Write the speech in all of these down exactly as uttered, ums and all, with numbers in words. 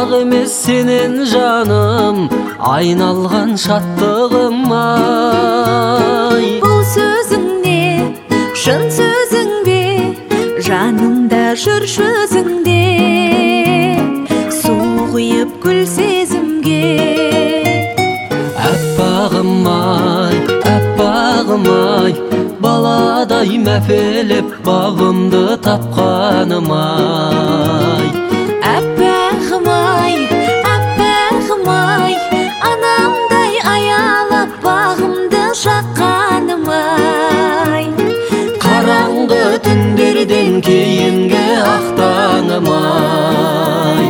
Ак эмес сенен жаным, айналган шаттыгым ай. Бул сөзүң не, шын сөзүң бе, жанымда жүр сөзүңде, суу куюп гүл сезимге. Аппагым ай, аппагым ай, баладай мәпелеп бабымды тапканым ай. Аппагым ай, аппагым ай, анамдай аялап багымды жакканым ай. Караңгы түндөрдөн кийинге актаным ай.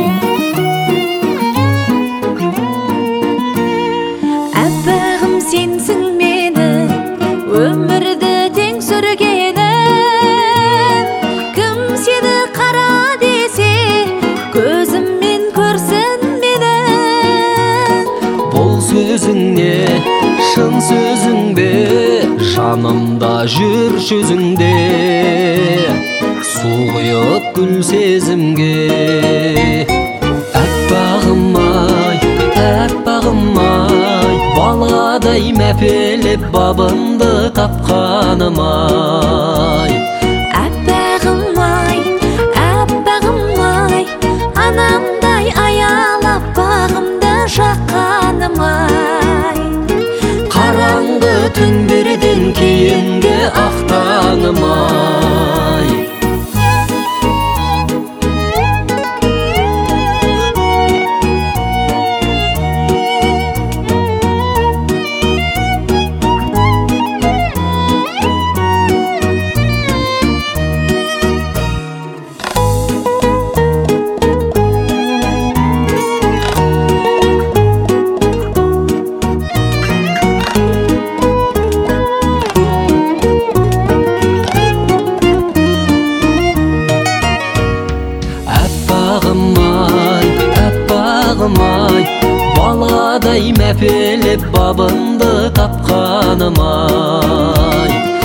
Аппагым сенсиң менин өмүрдү тең сүргеним. Ким сени кара десе, көзүммен көрсün менен. Бул сөзүң не, шын сөзүң бе, жанымда жүр сөзүңде, суу куюп гүл сезимге. Аппагым ай, аппагым ай, баладай мәпелеп бабымды тапканым ай. Аппагым ай, аппагым ай, анамдай аялап багымды жакканым ай. Караңгы түндөрдөн кийинге актаным ай. Аппагым ай, аппагым ай, баладай мәпелеп бабымды тапканым ай.